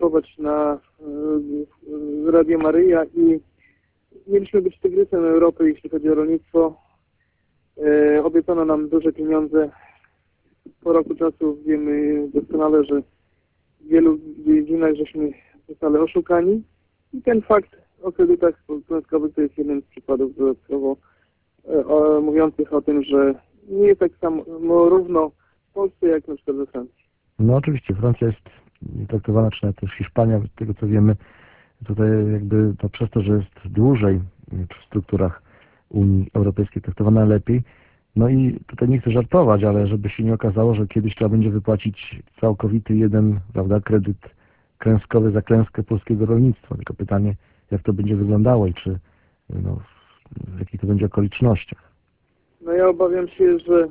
występować na Radio Maryja i mieliśmy być tygrysem Europy, jeśli chodzi o rolnictwo. Obiecano nam duże pieniądze. Po roku czasu wiemy doskonale, że w wielu dziedzinach żeśmy zostali oszukani i ten fakt o kredytach klęskowych to jest jeden z przykładów dodatkowo mówiących o tym, że nie jest tak samo równo w Polsce jak na przykład we Francji. No oczywiście, Francja jest traktowana, czy nawet też Hiszpania, z tego co wiemy, tutaj jakby to przez to, że jest dłużej w strukturach Unii Europejskiej traktowana lepiej. No i tutaj nie chcę żartować, ale żeby się nie okazało, że kiedyś trzeba będzie wypłacić całkowity jeden, prawda, kredyt klęskowy za klęskę polskiego rolnictwa. Tylko pytanie, jak to będzie wyglądało i czy no, w jakich to będzie okolicznościach. No ja obawiam się, że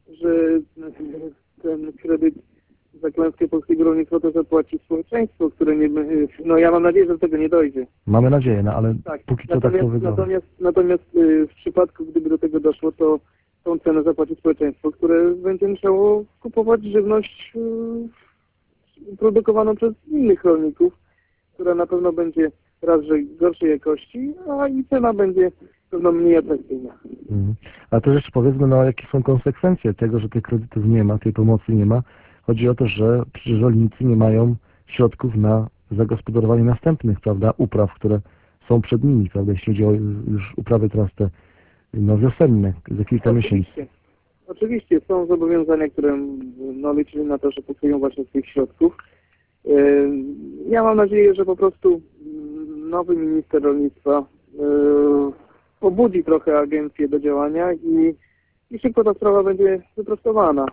ten kredyt za klęskę polskiego rolnictwa to zapłaci społeczeństwo, które nie... No ja mam nadzieję, że do tego nie dojdzie. Mamy nadzieję, no ale tak. Póki co tak to wygląda. Natomiast w przypadku, gdyby do tego doszło, to tą cenę zapłaci społeczeństwo, które będzie musiało kupować żywność produkowaną przez innych rolników, która na pewno będzie raz, że gorszej jakości, a i cena będzie pewno mniej atrakcyjna. A też jeszcze powiedzmy, no jakie są konsekwencje tego, że tych kredytów nie ma, tej pomocy nie ma. Chodzi o to, że przecież rolnicy nie mają środków na zagospodarowanie następnych, prawda, upraw, które są przed nimi, prawda, jeśli chodzi o już uprawy teraz te no, wiosenne, za kilka miesięcy. Oczywiście są zobowiązania, które no, liczyli na to, że pokryją właśnie z tych środków. Ja mam nadzieję, że po prostu nowy minister rolnictwa pobudzi trochę agencję do działania i szybko ta sprawa będzie wyprostowana.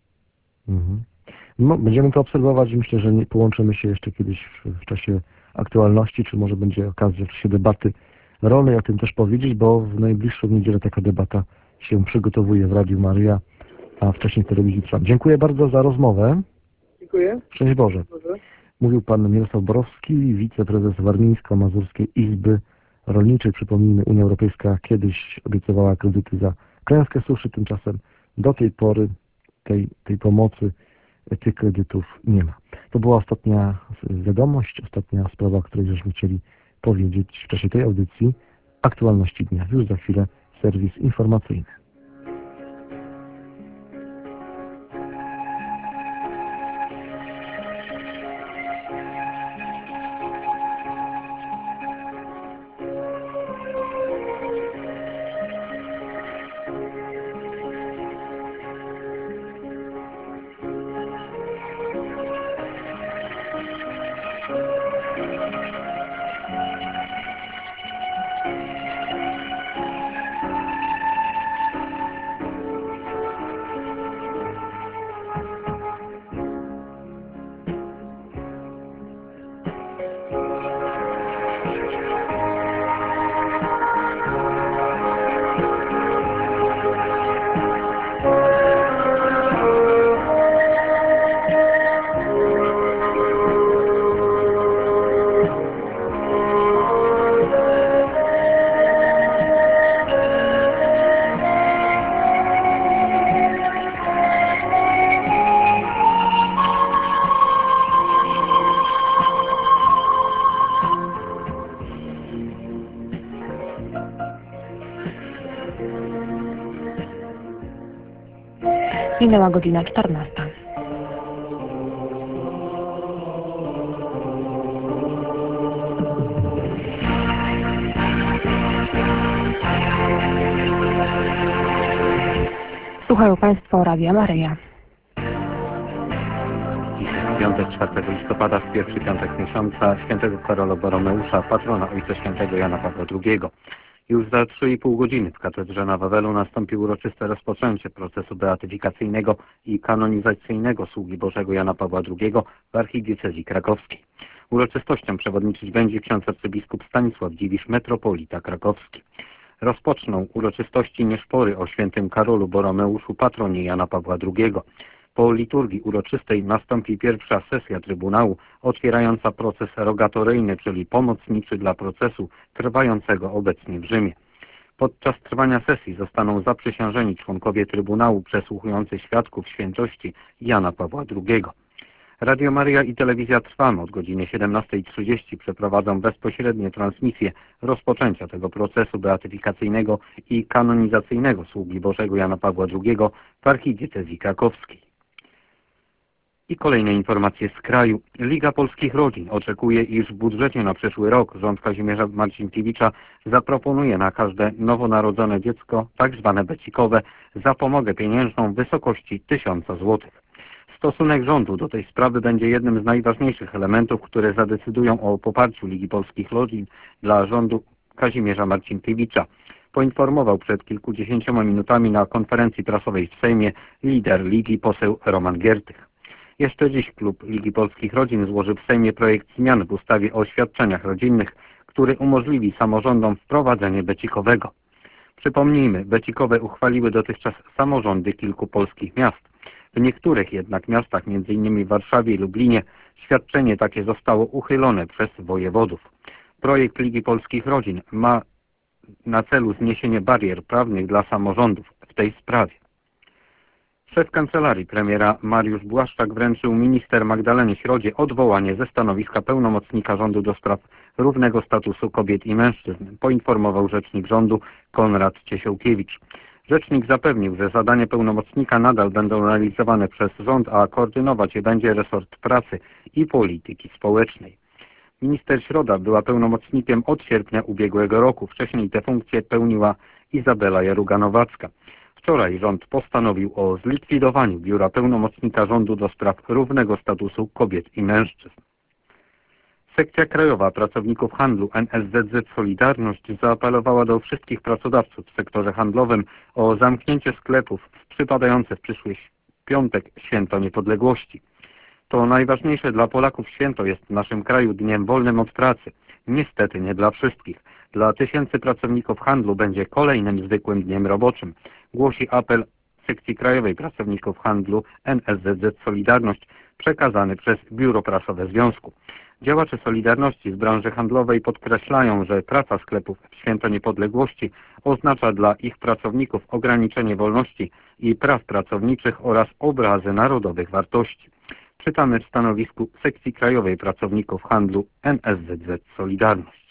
No, będziemy to obserwować i myślę, że nie połączymy się jeszcze kiedyś w czasie aktualności, czy może będzie okazja w czasie debaty rolnej o tym też powiedzieć, bo w najbliższą niedzielę taka debata się przygotowuje w Radiu Maryja, a wcześniej w telewizji Trwam. Dziękuję bardzo za rozmowę. Dziękuję. Szczęść Boże. Mówił pan Mirosław Borowski, wiceprezes Warmińsko-Mazurskiej Izby Rolniczej. Przypomnijmy, Unia Europejska kiedyś obiecywała kredyty za klęskę suszy, tymczasem do tej pory tej pomocy, tych kredytów nie ma. To była ostatnia wiadomość, ostatnia sprawa, o której żeśmy chcieli powiedzieć w czasie tej audycji. Aktualności dnia. Już za chwilę serwis informacyjny. Minęła godzina 14. Słuchają Państwo Radia Maryja. Piątek 4 listopada, w pierwszy piątek miesiąca, świętego Karola Boromeusza, patrona Ojca Świętego Jana Pawła II. Już za 3,5 godziny w katedrze na Wawelu nastąpi uroczyste rozpoczęcie procesu beatyfikacyjnego i kanonizacyjnego sługi Bożego Jana Pawła II w archidiecezji krakowskiej. Uroczystością przewodniczyć będzie ksiądz arcybiskup Stanisław Dziwisz, metropolita krakowski. Rozpoczną uroczystości nieszpory o świętym Karolu Boromeuszu, patronie Jana Pawła II. Po liturgii uroczystej nastąpi pierwsza sesja Trybunału otwierająca proces rogatoryjny, czyli pomocniczy dla procesu trwającego obecnie w Rzymie. Podczas trwania sesji zostaną zaprzysiężeni członkowie Trybunału przesłuchujący świadków świętości Jana Pawła II. Radio Maryja i Telewizja Trwam od godziny 17:30 przeprowadzą bezpośrednie transmisje rozpoczęcia tego procesu beatyfikacyjnego i kanonizacyjnego sługi Bożego Jana Pawła II w archidiecezji krakowskiej. I kolejne informacje z kraju. Liga Polskich Rodzin oczekuje, iż w budżecie na przyszły rok rząd Kazimierza Marcinkiewicza zaproponuje na każde nowonarodzone dziecko, tak zwane becikowe, zapomogę pieniężną w wysokości 1000 zł. Stosunek rządu do tej sprawy będzie jednym z najważniejszych elementów, które zadecydują o poparciu Ligi Polskich Rodzin dla rządu Kazimierza Marcinkiewicza. Poinformował przed kilkudziesięcioma minutami na konferencji prasowej w Sejmie lider Ligi poseł Roman Giertych. Jeszcze dziś klub Ligi Polskich Rodzin złoży w Sejmie projekt zmian w ustawie o świadczeniach rodzinnych, który umożliwi samorządom wprowadzenie becikowego. Przypomnijmy, becikowe uchwaliły dotychczas samorządy kilku polskich miast. W niektórych jednak miastach, m.in. w Warszawie i Lublinie, świadczenie takie zostało uchylone przez wojewodów. Projekt Ligi Polskich Rodzin ma na celu zniesienie barier prawnych dla samorządów w tej sprawie. Szef kancelarii premiera Mariusz Błaszczak wręczył minister Magdalenie Środzie odwołanie ze stanowiska pełnomocnika rządu do spraw równego statusu kobiet i mężczyzn, poinformował rzecznik rządu Konrad Ciesiałkiewicz. Rzecznik zapewnił, że zadania pełnomocnika nadal będą realizowane przez rząd, a koordynować je będzie resort pracy i polityki społecznej. Minister Środa była pełnomocnikiem od sierpnia ubiegłego roku. Wcześniej tę funkcję pełniła Izabela Jaruga-Nowacka. Wczoraj rząd postanowił o zlikwidowaniu biura pełnomocnika rządu do spraw równego statusu kobiet i mężczyzn. Sekcja Krajowa Pracowników Handlu NSZZ Solidarność zaapelowała do wszystkich pracodawców w sektorze handlowym o zamknięcie sklepów w przypadające w przyszły piątek Święto Niepodległości. To najważniejsze dla Polaków święto jest w naszym kraju dniem wolnym od pracy. Niestety nie dla wszystkich. Dla tysięcy pracowników handlu będzie kolejnym zwykłym dniem roboczym, głosi apel Sekcji Krajowej Pracowników Handlu NSZZ Solidarność przekazany przez Biuro Prasowe Związku. Działacze Solidarności z branży handlowej podkreślają, że praca sklepów w Święto Niepodległości oznacza dla ich pracowników ograniczenie wolności i praw pracowniczych oraz obrazy narodowych wartości. Czytamy w stanowisku Sekcji Krajowej Pracowników Handlu NSZZ Solidarność.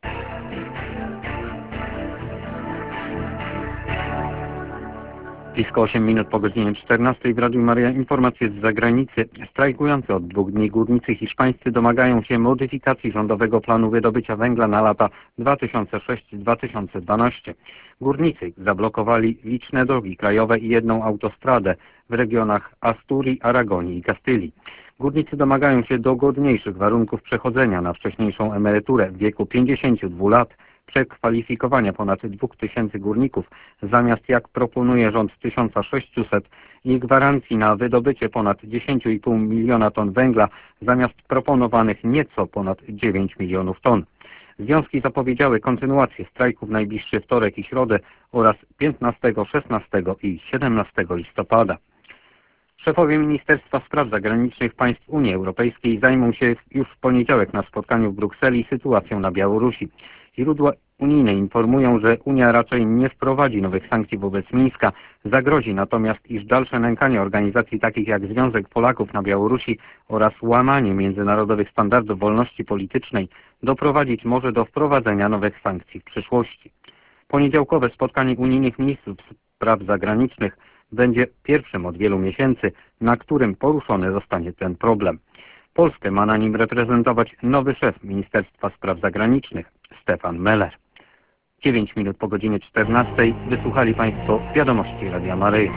Blisko 8 minut po godzinie 14 w Radiu Maryja informacje z zagranicy. Strajkujący od 2 dni górnicy hiszpańscy domagają się modyfikacji rządowego planu wydobycia węgla na lata 2006-2012. Górnicy zablokowali liczne drogi krajowe i jedną autostradę w regionach Asturii, Aragonii i Kastylii. Górnicy domagają się dogodniejszych warunków przechodzenia na wcześniejszą emeryturę w wieku 52 lat, przekwalifikowania ponad 2000 górników, zamiast jak proponuje rząd 1600 i gwarancji na wydobycie ponad 10,5 miliona ton węgla, zamiast proponowanych nieco ponad 9 milionów ton. Związki zapowiedziały kontynuację strajku w najbliższy wtorek i środę oraz 15, 16 i 17 listopada. Szefowie Ministerstwa Spraw Zagranicznych państw Unii Europejskiej zajmą się już w poniedziałek na spotkaniu w Brukseli sytuacją na Białorusi. Źródła unijne informują, że Unia raczej nie wprowadzi nowych sankcji wobec Mińska. Zagrozi natomiast, iż dalsze nękanie organizacji takich jak Związek Polaków na Białorusi oraz łamanie międzynarodowych standardów wolności politycznej doprowadzić może do wprowadzenia nowych sankcji w przyszłości. Poniedziałkowe spotkanie unijnych ministrów spraw zagranicznych będzie pierwszym od wielu miesięcy, na którym poruszony zostanie ten problem. Polskę ma na nim reprezentować nowy szef Ministerstwa Spraw Zagranicznych, Stefan Meller. 9 minut po godzinie 14 wysłuchali Państwo wiadomości Radia Maryja.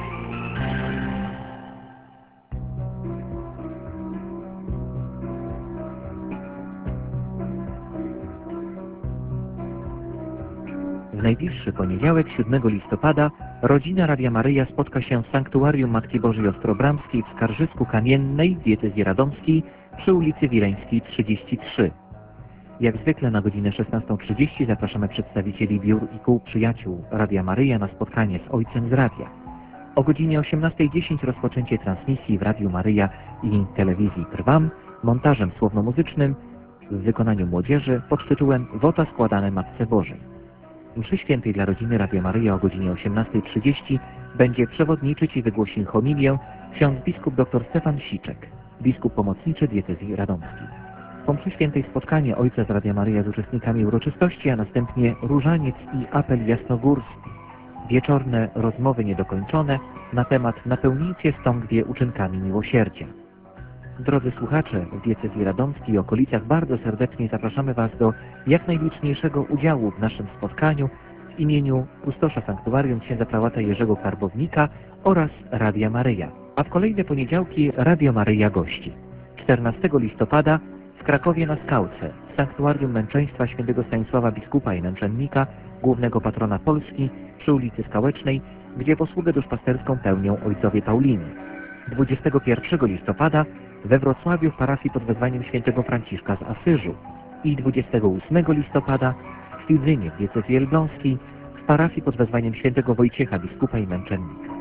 W najbliższy poniedziałek, 7 listopada, rodzina Radia Maryja spotka się w Sanktuarium Matki Bożej Ostrobramskiej w Skarżysku Kamiennej w diecezji radomskiej przy ulicy Wileńskiej 33. Jak zwykle na godzinę 16:30 zapraszamy przedstawicieli biur i kół przyjaciół Radia Maryja na spotkanie z Ojcem z Radia. O godzinie 18:10 rozpoczęcie transmisji w Radiu Maryja i telewizji Trwam montażem słowno-muzycznym w wykonaniu młodzieży pod tytułem Wota składane Matce Bożej. Mszy świętej dla rodziny Radia Maryja o godzinie 18:30 będzie przewodniczyć i wygłosi homilię ksiądz biskup dr Stefan Siczek. biskup pomocniczy diecezji radomskiej. Po mszy świętej spotkanie ojca z Radia Maryja z uczestnikami uroczystości, a następnie różaniec i apel jasnogórski. Wieczorne rozmowy niedokończone na temat Napełnijcie stągwie uczynkami miłosierdzia. Drodzy słuchacze, w diecezji radomskiej i okolicach bardzo serdecznie zapraszamy Was do jak najliczniejszego udziału w naszym spotkaniu w imieniu kustosza sanktuarium księdza prałata Jerzego Karbownika oraz Radia Maryja. A w kolejne poniedziałki Radio Maryja gości. 14 listopada w Krakowie na Skałce, w Sanktuarium Męczeństwa Świętego Stanisława Biskupa i Męczennika, głównego patrona Polski, przy ulicy Skałecznej, gdzie posługę duszpasterską pełnią ojcowie Pauliny. 21 listopada we Wrocławiu w parafii pod wezwaniem świętego Franciszka z Asyżu i 28 listopada w Kwidzynie w diecezji elbląskiej w parafii pod wezwaniem świętego Wojciecha Biskupa i Męczennika.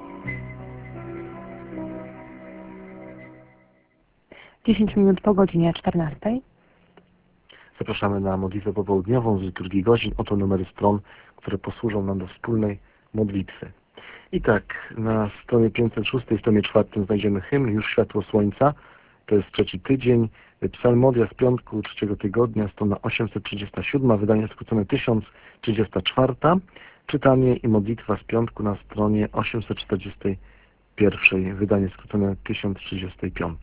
10 minut po godzinie 14. Zapraszamy na modlitwę popołudniową z liturgii godzin. Oto numery stron, które posłużą nam do wspólnej modlitwy. I tak, na stronie 506, w tomie 4 znajdziemy hymn Już światło słońca. To jest trzeci tydzień. Psalmodia z piątku trzeciego tygodnia, strona 837, wydanie skrócone 1034. Czytanie i modlitwa z piątku na stronie 841, wydanie skrócone 1035.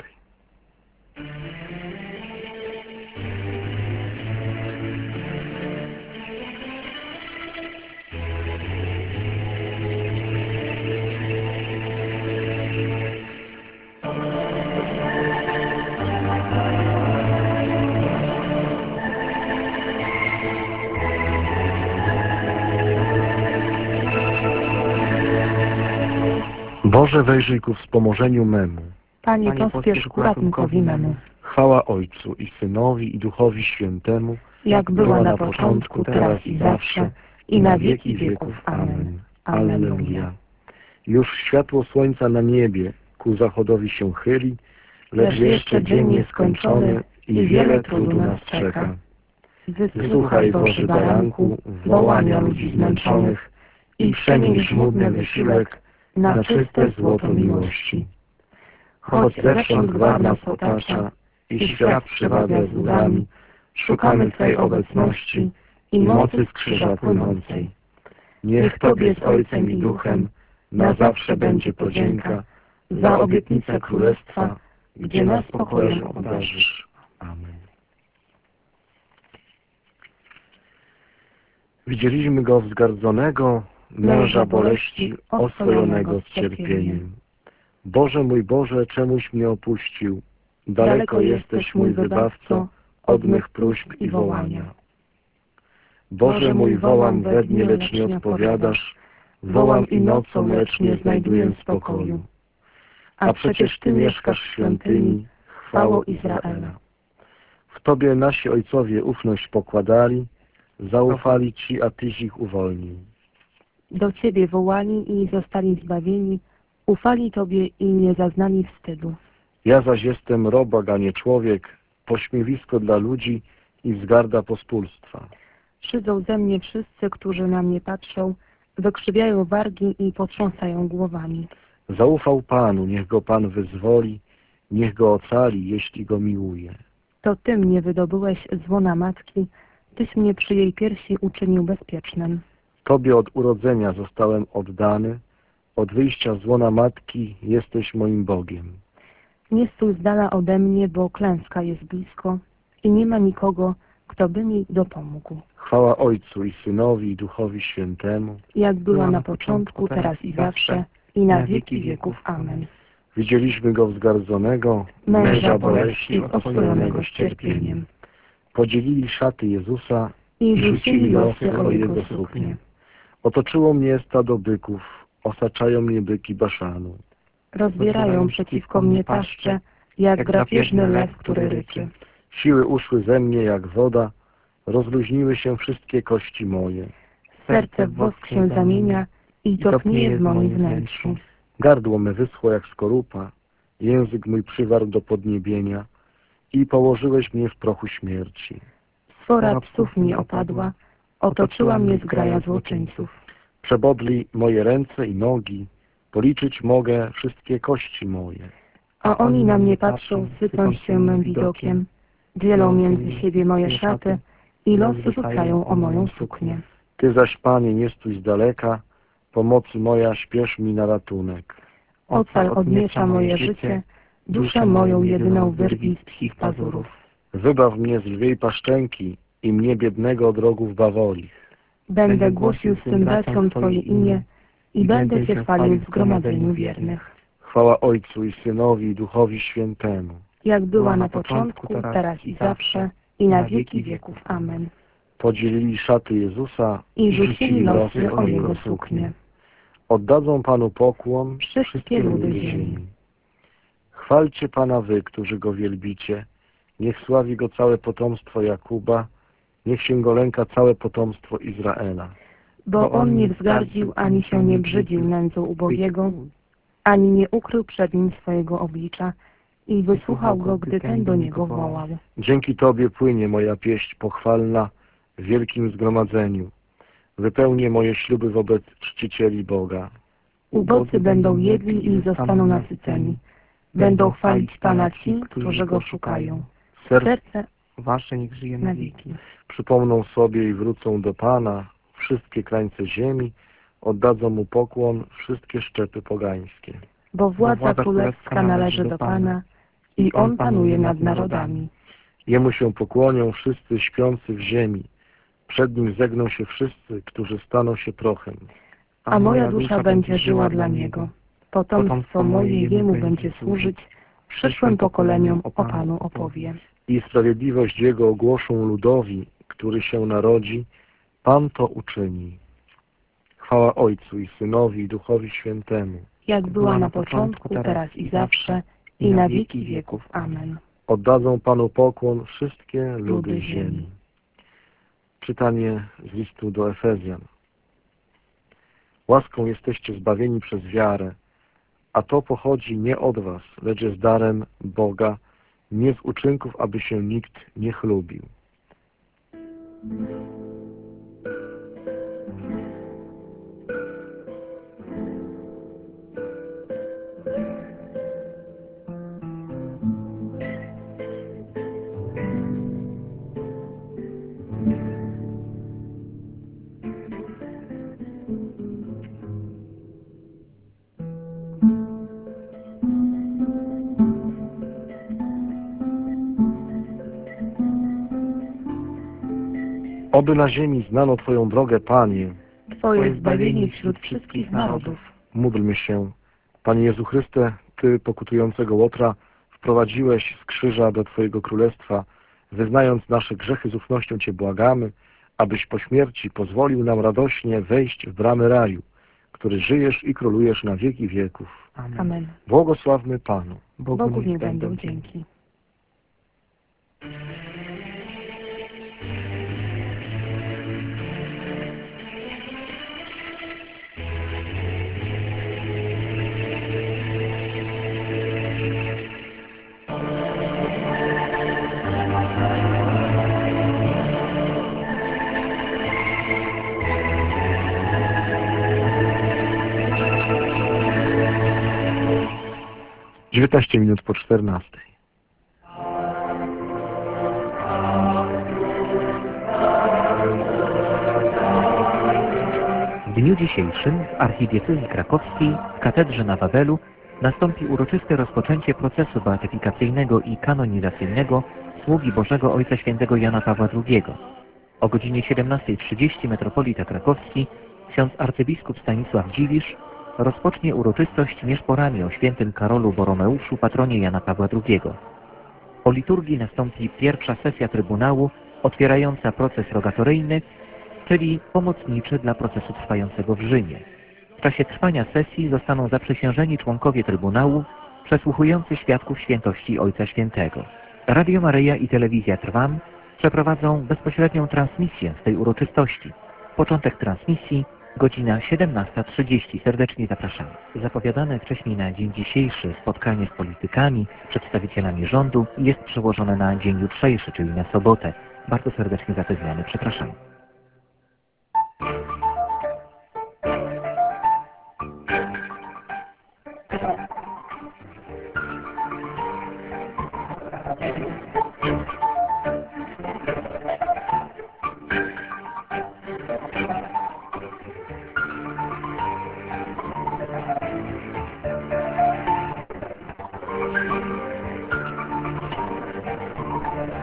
Boże, wejrzyj ku wspomożeniu memu. Panie, pospiesz ku ratunkowi memu. Chwała Ojcu i Synowi i Duchowi Świętemu, Jak była na początku, teraz i zawsze, i na wieki wieków. Amen. Alleluja. Już światło słońca na niebie ku zachodowi się chyli, Lecz jeszcze dzień nieskończony i wiele trudu nas czeka. Wysłuchaj, Boży Baranku, wołania ludzi zmęczonych i przemień żmudny wysiłek na czyste złoto miłości. Choć zewsząd gwar nas otacza i świat przywabia z łzami, szukamy Twej obecności i mocy z krzyża płynącej. Niech Tobie z Ojcem i Duchem na zawsze będzie podzięka za obietnicę Królestwa, gdzie nas pokojem obdarzysz. Amen. Widzieliśmy Go wzgardzonego, męża boleści, oswojonego z cierpieniem. Boże mój Boże, czemuś mnie opuścił? Daleko jesteś, mój wybawco, od mych próśb i wołania. Boże mój, wołam we dnie, lecz nie odpowiadasz, wołam i nocą, lecz nie znajduję spokoju. A przecież Ty mieszkasz w świątyni, chwało Izraela. W Tobie nasi ojcowie ufność pokładali, zaufali Ci, a Tyś ich uwolnił. Do Ciebie wołali i zostali zbawieni, ufali Tobie i nie zaznali wstydu. Ja zaś jestem robak, a nie człowiek, pośmiewisko dla ludzi i wzgarda pospólstwa. Szydzą ze mnie wszyscy, którzy na mnie patrzą, wykrzywiają wargi i potrząsają głowami. Zaufał Panu, niech Go Pan wyzwoli, niech Go ocali, jeśli Go miłuje. To Ty mnie wydobyłeś z łona matki, Tyś mnie przy jej piersi uczynił bezpiecznym. Tobie od urodzenia zostałem oddany, od wyjścia z łona matki jesteś moim Bogiem. Nie stój z dala ode mnie, bo klęska jest blisko i nie ma nikogo, kto by mi dopomógł. Chwała Ojcu i Synowi i Duchowi Świętemu, Jak była na początku, teraz i zawsze, i na wieki wieków. Amen. widzieliśmy Go wzgardzonego, Męża boleści, oswojonego z cierpieniem. Podzielili szaty Jezusa I rzucili losy o Jego suknię. Otoczyło mnie stado byków, osaczają mnie byki Baszanu. Rozbierają przeciwko mnie paszcze, jak drapieżny lew, który ryczy. Siły uszły ze mnie jak woda, rozluźniły się wszystkie kości moje. Serce w wosk się zamienia i topnieje w moim wnętrzu. Gardło me wyschło jak skorupa, język mój przywarł do podniebienia i położyłeś mnie w prochu śmierci. Sfora psów mi opadła, otoczyła mnie zgraja złoczyńców. Przebodli moje ręce i nogi, policzyć mogę wszystkie kości moje. A oni na mnie patrzą, sycąc się mym widokiem. Dzielą między siebie moje szaty i los rzucają o moją suknię. Ty zaś, Panie, nie stój z daleka, pomocy moja, śpiesz mi na ratunek. Ocal od miecza moje życie, duszę moją jedyną wyrwij z psich pazurów. Wybaw mnie z lwiej paszczęki i mnie biednego od rogów bawolich. Będę głosił swym braciom Twoje imię i będę Cię chwalił w zgromadzeniu wiernych. Chwała Ojcu i Synowi i Duchowi Świętemu. Jak była na początku, teraz i zawsze, i na wieki wieków. Amen. Podzielili szaty Jezusa I rzucili losy o Jego suknię. Oddadzą Panu pokłon Wszystkie ludy ziemi. Chwalcie Pana wy, którzy Go wielbicie. Niech sławi Go całe potomstwo Jakuba. Niech się Go lęka całe potomstwo Izraela. Bo On nie wzgardził, ani się nie brzydził nędzą ubogiego, ani nie ukrył przed Nim swojego oblicza i wysłuchał Go, gdy ten do Niego wołał. Dzięki Tobie płynie moja pieśń pochwalna w wielkim zgromadzeniu. Wypełnię moje śluby wobec czcicieli Boga. Ubodzy będą jedli i zostaną nasyceni. Będą chwalić Pana ci, którzy Go szukają. Serce Wasze niech żyje na wieki. Przypomną sobie i wrócą do Pana wszystkie krańce ziemi, oddadzą Mu pokłon wszystkie szczepy pogańskie. Bo władza królewska należy do Pana i On panuje nad narodami. Jemu się pokłonią wszyscy śpiący w ziemi. Przed Nim zegną się wszyscy, którzy staną się prochem. A moja dusza będzie żyła dla Niego. Potomstwo moje Jemu będzie służyć. Przyszłym pokoleniom o Panu opowie. I sprawiedliwość Jego ogłoszą ludowi, który się narodzi. Pan to uczyni. Chwała Ojcu i Synowi i Duchowi Świętemu. Jak była na początku, teraz i zawsze, i na wieki wieków. Amen. Oddadzą Panu pokłon wszystkie ludy ziemi. Czytanie z listu do Efezjan. Łaską jesteście zbawieni przez wiarę, a to pochodzi nie od was, lecz jest darem Boga, nie z uczynków, aby się nikt nie chlubił. Oby na ziemi znano Twoją drogę, Panie. Twoje zbawienie wśród wszystkich narodów. Módlmy się. Panie Jezu Chryste, Ty pokutującego Łotra wprowadziłeś z krzyża do Twojego Królestwa. Wyznając nasze grzechy z ufnością Cię błagamy, abyś po śmierci pozwolił nam radośnie wejść w bramy raju, który żyjesz i królujesz na wieki wieków. Amen. Błogosławmy Panu. Bogu niech będą dzięki. - 19 minut po 14. W dniu dzisiejszym w archidiecezji krakowskiej w katedrze na Wawelu nastąpi uroczyste rozpoczęcie procesu beatyfikacyjnego i kanonizacyjnego sługi Bożego Ojca Świętego Jana Pawła II. O godzinie 17:30 metropolita krakowski, ksiądz arcybiskup Stanisław Dziwisz, rozpocznie uroczystość nieszporami o świętym Karolu Boromeuszu, patronie Jana Pawła II. Po liturgii nastąpi pierwsza sesja Trybunału otwierająca proces rogatoryjny, czyli pomocniczy dla procesu trwającego w Rzymie. W czasie trwania sesji zostaną zaprzysiężeni członkowie Trybunału przesłuchujący świadków świętości Ojca Świętego. Radio Maryja i Telewizja Trwam przeprowadzą bezpośrednią transmisję z tej uroczystości. Początek transmisji godzina 17:30. Serdecznie zapraszamy. Zapowiadane wcześniej na dzień dzisiejszy spotkanie z politykami, przedstawicielami rządu jest przełożone na dzień jutrzejszy, czyli na sobotę. Bardzo serdecznie za te zmiany przepraszamy.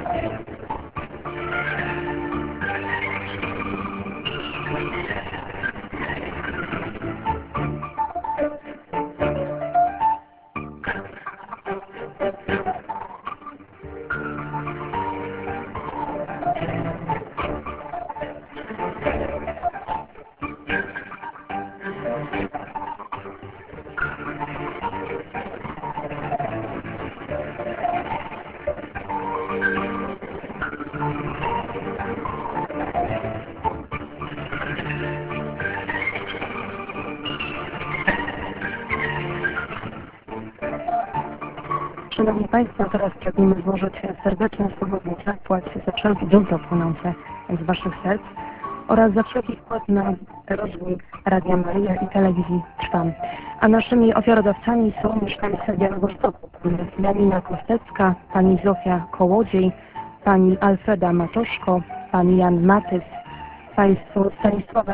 Szanowni Państwo, teraz pragniemy złożyć serdeczne słowo zapłać za wszelkie dobro płynące z Waszych serc oraz za wszelki wkład na rozwój Radia Maryja i Telewizji Trwam. A naszymi ofiarodawcami są mieszkańcy Białegostoku, pani Janina Kostecka, pani Zofia Kołodziej, pani Alfreda Matoszko, pani Jan Matys, państwo Stanisława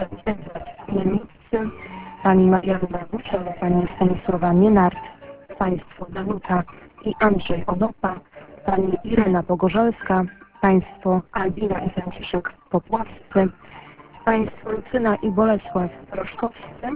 Niemieccy, pani Marianna Buczel, pani Stanisława Mienart, państwo Danuta i Andrzej Odopa, pani Irena Pogorzelska, państwo Albina i Franciszek Popławscy, państwo Lucyna i Bolesław Roszkowscy,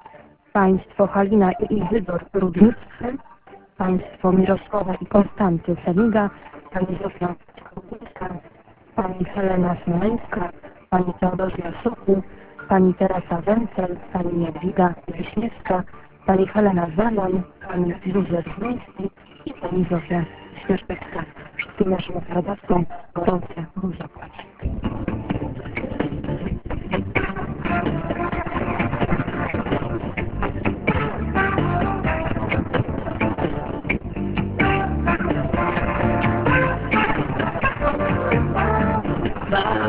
państwo Halina i Izydor Rudniccy, państwo Mirosława i Konstanty Seniga, pani Zofia Kołtyńska, pani Helena Smoleńska, pani Teodosia Sokół, pani Teresa Wencel, pani Jadwiga Wiśniewska, pani Helena Zamian, pani Józef Zmiński i pani Zofia Świerczewska. Wszystkim naszym ofiarodawcom gorące zapłać. Bye.